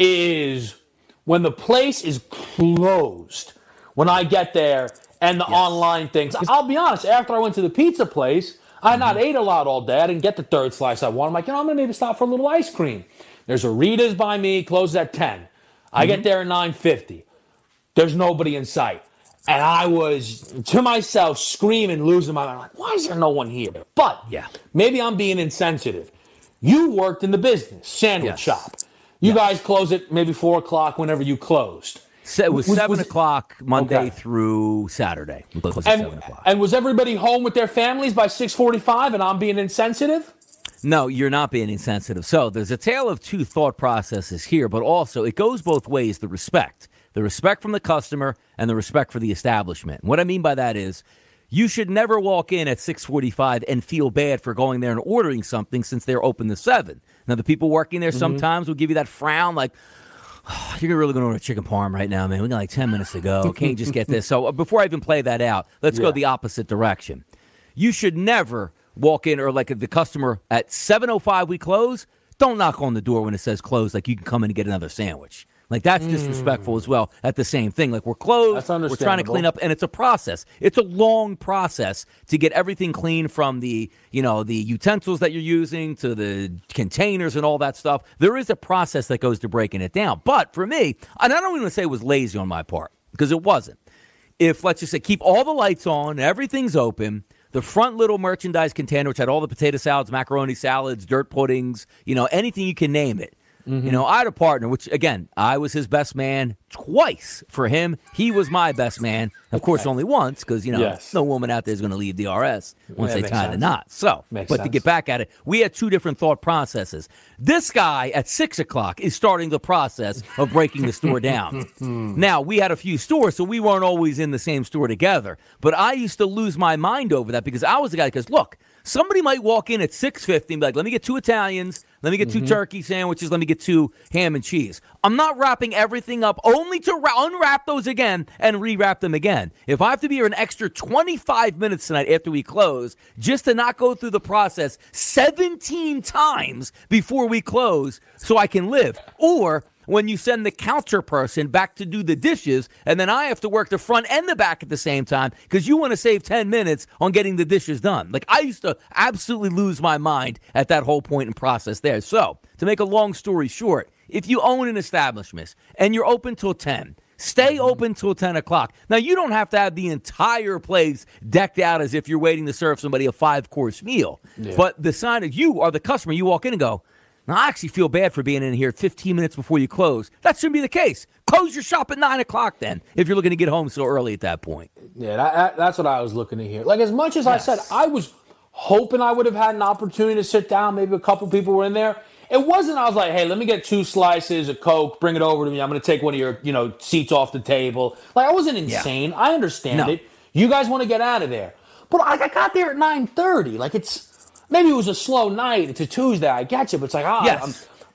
is when the place is closed, when I get there, and the yes. online things. I'll be honest, after I went to the pizza place, I had mm-hmm. not ate a lot all day. I didn't get the third slice I wanted. I'm like, you know, I'm going to maybe stop for a little ice cream. There's a Rita's by me, closes at ten. I mm-hmm. get there at nine fifty. There's nobody in sight. And I was, to myself, screaming, losing my mind. Like, why is there no one here? But yeah. maybe I'm being insensitive. You worked in the business, sandwich yes. shop. You yes. guys close at maybe four o'clock whenever you closed. So it was, was seven was o'clock Monday okay. through Saturday. We closed at and, seven o'clock. And was everybody home with their families by six forty-five and I'm being insensitive? No, you're not being insensitive. So there's a tale of two thought processes here, but also it goes both ways, the respect. The respect from the customer and the respect for the establishment. And what I mean by that is you should never walk in at six forty-five and feel bad for going there and ordering something since they're open to seven. Now, the people working there mm-hmm. sometimes will give you that frown like, oh, you're really going to order chicken parm right now, man. We got like ten minutes to go. Can't you just get this? So uh, before I even play that out, let's yeah. go the opposite direction. You should never walk in or like the customer at seven oh five we close. Don't knock on the door when it says close like you can come in and get another sandwich. Like, that's disrespectful mm. as well at the same thing. Like, we're closed, we're trying to clean up, and it's a process. It's a long process to get everything clean from the, you know, the utensils that you're using to the containers and all that stuff. There is a process that goes to breaking it down. But for me, and I don't even say it was lazy on my part, because it wasn't. If, let's just say, keep all the lights on, everything's open, the front little merchandise container, which had all the potato salads, macaroni salads, dirt puddings, you know, anything you can name it. Mm-hmm. You know, I had a partner, which, again, I was his best man twice. For him, he was my best man. Of okay. course, only once, because, you know, yes. no woman out there is going to leave the R S once yeah, they tie the knot. So, makes but sense. To get back at it, we had two different thought processes. This guy at six o'clock is starting the process of breaking the store down. Now, we had a few stores, so we weren't always in the same store together. But I used to lose my mind over that because I was the guy, because, look, somebody might walk in at six fifty and be like, let me get two Italians, let me get two mm-hmm. turkey sandwiches, let me get two ham and cheese. I'm not wrapping everything up only to ra- unwrap those again and rewrap them again. If I have to be here an extra twenty-five minutes tonight after we close just to not go through the process seventeen times before we close so I can live, or when you send the counter person back to do the dishes, and then I have to work the front and the back at the same time because you want to save ten minutes on getting the dishes done. Like, I used to absolutely lose my mind at that whole point in process there. So, to make a long story short, if you own an establishment and you're open till ten, stay open till ten o'clock. Now, you don't have to have the entire place decked out as if you're waiting to serve somebody a five-course meal. Yeah. But the sign of you are the customer. You walk in and go, now, I actually feel bad for being in here fifteen minutes before you close. That shouldn't be the case. Close your shop at nine o'clock then, if you're looking to get home so early at that point. Yeah, that, that's what I was looking to hear. Like, as much as yes. I said, I was hoping I would have had an opportunity to sit down. Maybe a couple people were in there. It wasn't, I was like, hey, let me get two slices of Coke, bring it over to me. I'm going to take one of your, you know, seats off the table. Like, I wasn't insane. Yeah. I understand no. it. You guys want to get out of there. But like, I got there at nine thirty. Like, it's... Maybe it was a slow night. It's a Tuesday. I get you. But it's like, ah. Yes. I'm, but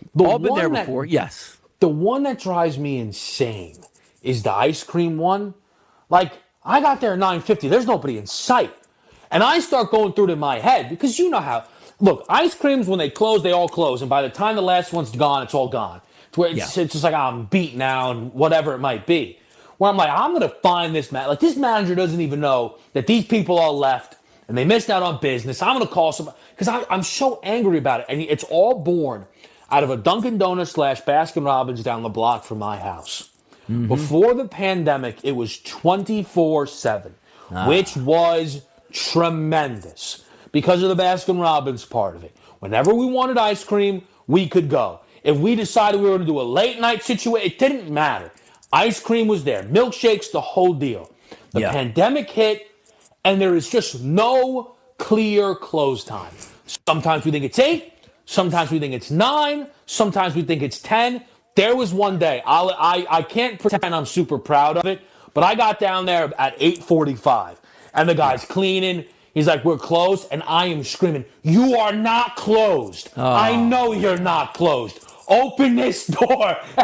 The All been there that, before, yes. The one that drives me insane is the ice cream one. Like, I got there at nine fifty. There's nobody in sight. And I start going through it in my head because you know how, look, ice creams, when they close, they all close. And by the time the last one's gone, it's all gone. It's, where it's, yeah. it's just like, oh, I'm beat now and whatever it might be. Where I'm like, I'm going to find this man. Like, this manager doesn't even know that these people all left and they missed out on business. I'm going to call somebody because I'm so angry about it. And it's all born out of a Dunkin' Donuts slash Baskin Robbins down the block from my house. Mm-hmm. Before the pandemic, it was twenty-four seven, ah. which was tremendous because of the Baskin Robbins part of it. Whenever we wanted ice cream, we could go. If we decided we were going to do a late night situation, it didn't matter. Ice cream was there. Milkshakes, the whole deal. The yeah. pandemic hit, and there is just no clear close time. Sometimes we think it's eight. Sometimes we think it's nine. Sometimes we think it's ten. There was one day, I'll, I I can't pretend I'm super proud of it, but I got down there at eight forty-five, and the guy's cleaning. He's like, we're closed, and I am screaming, you are not closed. Oh. I know you're not closed. Open this door. Oh,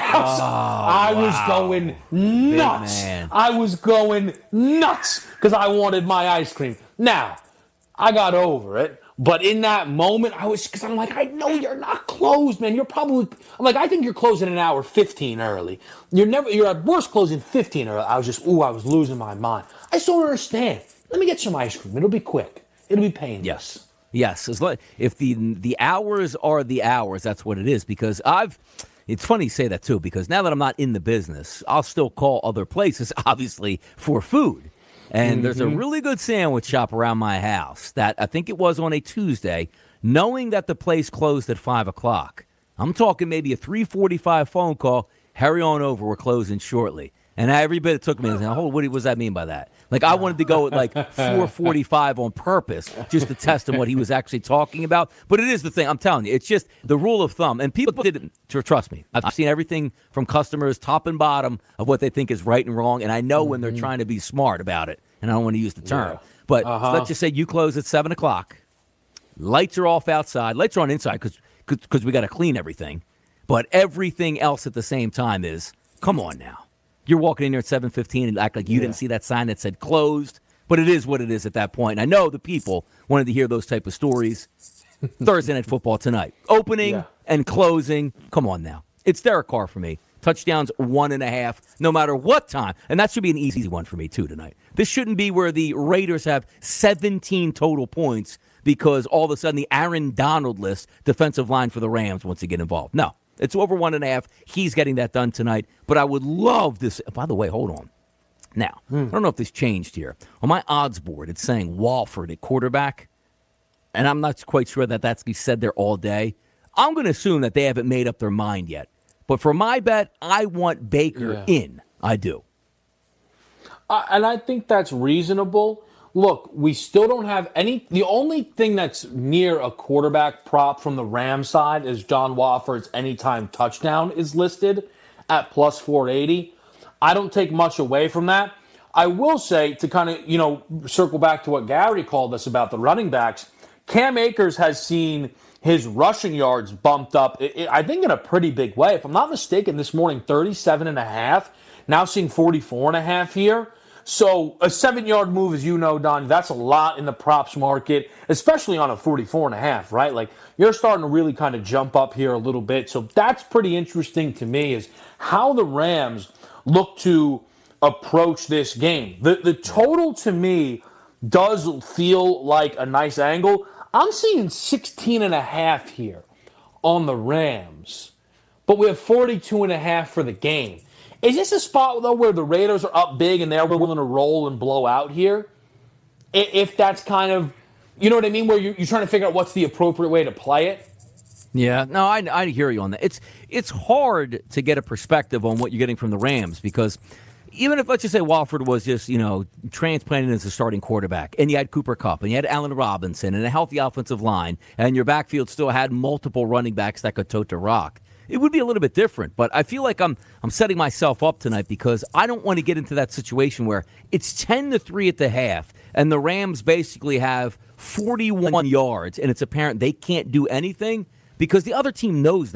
I was wow. going nuts. I was going nuts because I wanted my ice cream. Now, I got over it. But in that moment, I was, because I'm like, I know you're not closed, man. You're probably, I'm like, I think you're closing an hour fifteen early. You're never, you're at worst closing fifteen early. I was just, ooh, I was losing my mind. I just don't understand. Let me get some ice cream. It'll be quick. It'll be painless. Yes. Yes. As long, if the the hours are the hours, that's what it is. Because I've, it's funny you say that too, because now that I'm not in the business, I'll still call other places, obviously, for food. And mm-hmm. there's a really good sandwich shop around my house that I think it was on a Tuesday, knowing that the place closed at five o'clock. I'm talking maybe a three forty-five phone call, hurry on over, we're closing shortly. And every bit it took me, I was like, oh, what does that mean by that? Like, I wanted to go at like four forty-five on purpose just to test him what he was actually talking about. But it is the thing, I'm telling you, it's just the rule of thumb. And people didn't, trust me, I've seen everything from customers, top and bottom, of what they think is right and wrong. And I know mm-hmm. when they're trying to be smart about it. And I don't want to use the term. Yeah. But uh-huh. let's just say you close at seven o'clock. Lights are off outside. Lights are on inside because because we got to clean everything. But everything else at the same time is, come on now. You're walking in here at seven fifteen and act like you yeah. didn't see that sign that said closed. But it is what it is at that point. And I know the people wanted to hear those type of stories. Thursday Night Football tonight. Opening yeah. and closing. Come on now. It's Derek Carr for me. Touchdowns, one and a half, no matter what time. And that should be an easy one for me, too, tonight. This shouldn't be where the Raiders have seventeen total points because all of a sudden the Aaron Donald-less defensive line for the Rams wants to get involved. No, it's over one and a half. He's getting that done tonight. But I would love this. By the way, hold on. Now, hmm. I don't know if this changed here. On my odds board, it's saying Walford at quarterback. And I'm not quite sure that that's been said there all day. I'm going to assume that they haven't made up their mind yet. But for my bet, I want Baker yeah. in. I do. Uh, and I think that's reasonable. Look, we still don't have any. The only thing that's near a quarterback prop from the Rams side is John Wofford's anytime touchdown is listed at plus four eighty. I don't take much away from that. I will say, to kind of, you know, circle back to what Gary called us about the running backs, Cam Akers has seen his rushing yards bumped up, I think, in a pretty big way. If I'm not mistaken, this morning, thirty-seven and a half, now seeing forty-four and a half here. So a seven-yard move, as you know, Don, that's a lot in the props market, especially on a forty-four and a half, right? Like, you're starting to really kind of jump up here a little bit. So that's pretty interesting to me, is how the Rams look to approach this game. The, the total, to me, does feel like a nice angle. I'm seeing sixteen and a half here on the Rams, but we have forty-two and a half for the game. Is this a spot, though, where the Raiders are up big and they're willing to roll and blow out here? If that's kind of, you know what I mean, where you're, you're trying to figure out what's the appropriate way to play it? Yeah, no, I, I hear you on that. It's it's hard to get a perspective on what you're getting from the Rams because even if, let's just say, Walford was just, you know, transplanted as a starting quarterback, and you had Cooper Kupp, and you had Allen Robinson, and a healthy offensive line, and your backfield still had multiple running backs that could tote the rock, it would be a little bit different. But I feel like I'm I'm setting myself up tonight because I don't want to get into that situation where it's ten to three at the half, and the Rams basically have forty-one yards, and it's apparent they can't do anything because the other team knows that.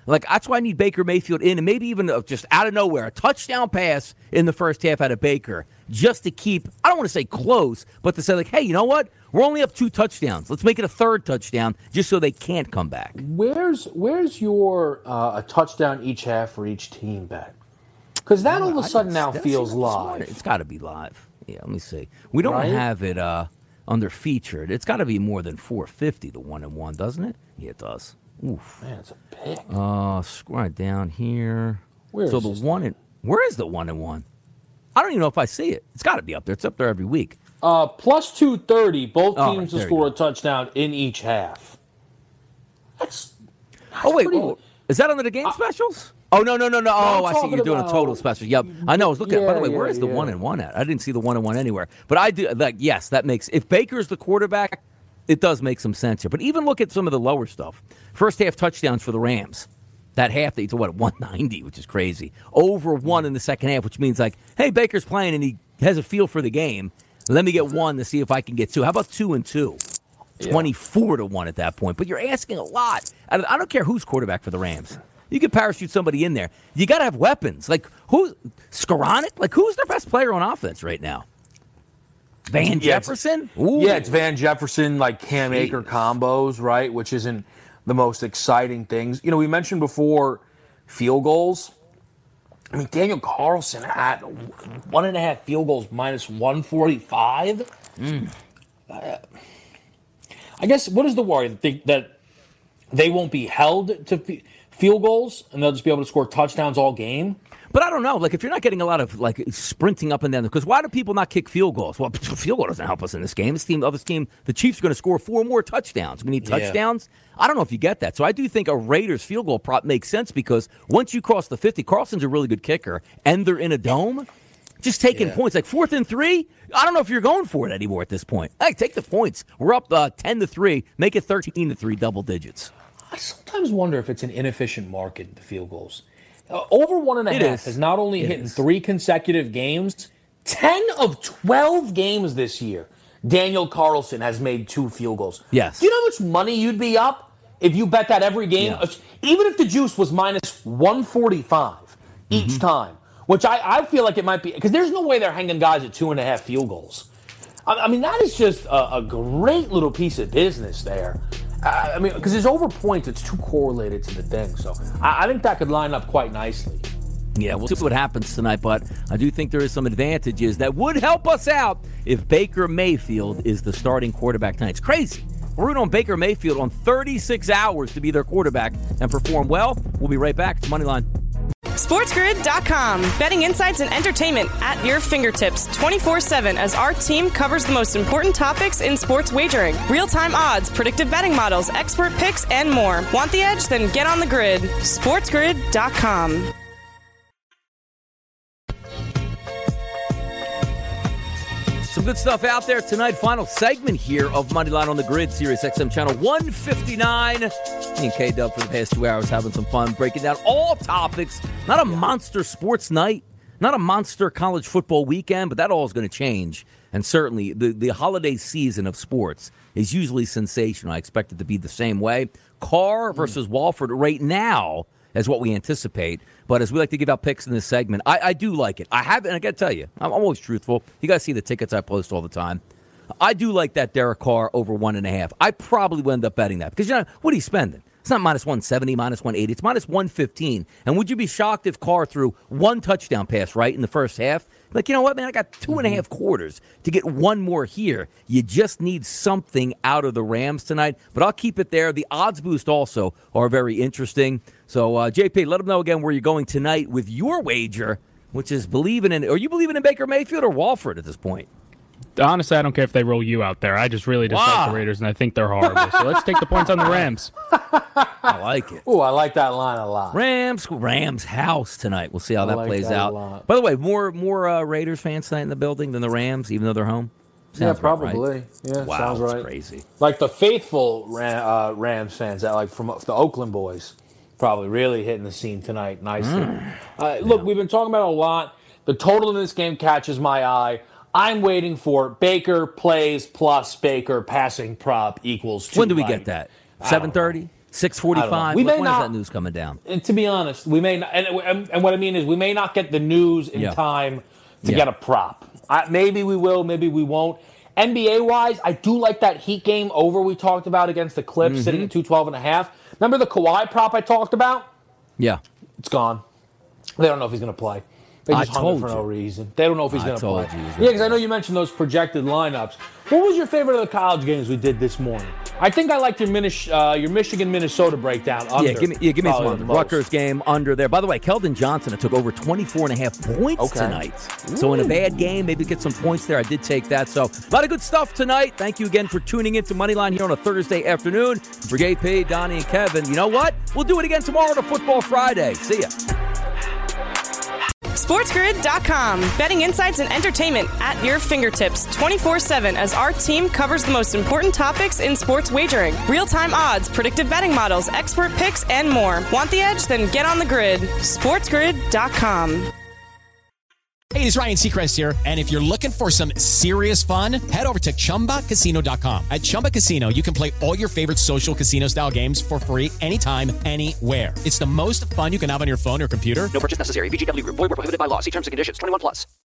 Like, that's why I need Baker Mayfield in, and maybe even just out of nowhere, a touchdown pass in the first half out of Baker, just to keep, I don't want to say close, but to say, like, hey, you know what? We're only up two touchdowns. Let's make it a third touchdown just so they can't come back. Where's where's your uh, a touchdown each half for each team bet? Because that all of a sudden now feels live. It's got to be live. Yeah, let me see. We don't Right? have it uh, under featured. It's got to be more than four fifty, the one and one, doesn't it? Yeah, it does. Oof. Man, it's a pick. Uh, scroll down here. Where so is the this one and where is the one and one? I don't even know if I see it. It's got to be up there. It's up there every week. Uh, plus two thirty. Both Oh, teams to there you score go. a touchdown in each half. That's. that's Oh wait, pretty- whoa. Is that under the game specials? Oh no no no no! Oh, I see. talking You're doing a about- total special. Yep, I know. I was looking. at, by the Yeah, way, where yeah, is the yeah. one and one at? I didn't see the one and one anywhere. But I do. Like, yes, that makes. If Baker's the quarterback, it does make some sense here. But even look at some of the lower stuff. First half touchdowns for the Rams. That half, they to what, one ninety, which is crazy. Over one in the second half, which means like, hey, Baker's playing and he has a feel for the game. Let me get one to see if I can get two. How about two and two? twenty-four to one at that point. But you're asking a lot. I don't, I don't care who's quarterback for the Rams. You can parachute somebody in there. You got to have weapons. Like, who's Skoranek? Like, who's their best player on offense right now? Van Yeah, it's- Jefferson? Ooh. Yeah, it's Van Jefferson, like Cam Jeez. Akers combos, right? Which isn't the most exciting things. You know, we mentioned before field goals. I mean, Daniel Carlson had one and a half field goals minus one forty-five. Mm. Uh, I guess, what is the worry? Think that they won't be held to f- field goals and they'll just be able to score touchdowns all game? But I don't know. Like, if you're not getting a lot of, like, sprinting up and down, because why do people not kick field goals? Well, field goal doesn't help us in this game. This team, the other team, the Chiefs are going to score four more touchdowns. We need Yeah. touchdowns. I don't know if you get that. So I do think a Raiders field goal prop makes sense because once you cross the fifty, Carlson's a really good kicker, and they're in a dome, just taking Yeah. points. Like, fourth and three, I don't know if you're going for it anymore at this point. Hey, take the points. We're up uh, ten to three. Make it thirteen to three, double digits. I sometimes wonder if it's an inefficient market, the field goals. Uh, over one and a It half is. has not only It hit in is. three consecutive games, ten of twelve games this year, Daniel Carlson has made two field goals. Yes. Do you know how much money you'd be up if you bet that every game? Yeah. Even if the juice was minus one forty-five each Mm-hmm. time, which I, I feel like it might be, because there's no way they're hanging guys at two and a half field goals. I, I mean, that is just a, a great little piece of business there. I I mean, because there's over points, it's too correlated to the thing. So I, I think that could line up quite nicely. Yeah, we'll see what happens tonight, but I do think there is some advantages that would help us out if Baker Mayfield is the starting quarterback tonight. It's crazy. We're rooting on Baker Mayfield on thirty-six hours to be their quarterback and perform well. We'll be right back. It's Moneyline. SportsGrid dot com. Betting insights and entertainment at your fingertips twenty-four seven as our team covers the most important topics in sports wagering. Real-time odds, predictive betting models, expert picks, and more. Want the edge? Then get on the grid. SportsGrid dot com. Some good stuff out there tonight. Final segment here of Moneyline on the Grid, Sirius X M channel one fifty-nine. Me and K-Dub for the past two hours having some fun breaking down all topics. Not a monster sports night, not a monster college football weekend, but that all is going to change. And certainly the, the holiday season of sports is usually sensational. I expect it to be the same way. Carr versus Walford right now is what we anticipate. But as we like to give out picks in this segment, I, I do like it. I have, and I got to tell you, I'm, I'm always truthful. You guys see the tickets I post all the time. I do like that Derek Carr over one and a half. I probably will end up betting that because, you know, what are you spending? It's not minus one seventy, minus one eighty. It's minus one fifteen. And would you be shocked if Carr threw one touchdown pass right in the first half? Like, you know what, man, I got two and a half quarters to get one more here. You just need something out of the Rams tonight. But I'll keep it there. The odds boost also are very interesting. So, uh, J P, let them know again where you're going tonight with your wager, which is believing in, are you believing in Baker Mayfield or Walford at this point? Honestly, I don't care if they roll you out there. I just really dislike Wow. the Raiders, and I think they're horrible. So let's take the points on the Rams. I like it. Oh, I like that line a lot. Rams, Rams house tonight. We'll see how I that like plays that a out. lot. By the way, more more uh, Raiders fans tonight in the building than the Rams, even though they're home. Yeah, Sounds about right. probably. Yeah, Wow, sounds that's right. crazy. Like the faithful Ram, uh, Rams fans, that like from the Oakland boys, probably really hitting the scene tonight nicely. Mm. Uh, look, we've been talking about it a lot. The total in this game catches my eye. I'm waiting for Baker plays plus Baker passing prop equals two. When do we I- get that? I don't seven thirty? six forty-five. We when, may when not, is that news coming down? And to be honest, we may not. And, and, and what I mean is, we may not get the news in yeah. time to yeah. get a prop. I, maybe we will, maybe we won't. N B A-wise, I do like that Heat game over we talked about against the Clips, mm-hmm. sitting at two twelve and a half. Remember the Kawhi prop I talked about? Yeah. It's gone. They don't know if he's going to play. They just I hung told it for you. no reason. They don't know if he's going to play. You yeah, because I know you mentioned those projected lineups. What was your favorite of the college games we did this morning? I think I liked your, Minis- uh, your Michigan-Minnesota breakdown under. Yeah, give me, yeah, give me some under. Most. Rutgers game under there. By the way, Keldon Johnson, it took over twenty-four and a half points okay. tonight. Ooh. So in a bad game, maybe get some points there. I did take that. So a lot of good stuff tonight. Thank you again for tuning in to Moneyline here on a Thursday afternoon. For J P, Donnie, and Kevin, you know what? We'll do it again tomorrow to Football Friday. See ya. SportsGrid dot com. Betting insights and entertainment at your fingertips twenty-four seven as our team covers the most important topics in sports wagering. Real-time odds, predictive betting models, expert picks, and more. Want the edge? Then get on the grid. SportsGrid dot com. Hey, it's Ryan Seacrest here, and if you're looking for some serious fun, head over to Chumba Casino dot com. At Chumba Casino, you can play all your favorite social casino-style games for free anytime, anywhere. It's the most fun you can have on your phone or computer. No purchase necessary. V G W Group. Void where prohibited by law. See terms and conditions. twenty-one plus.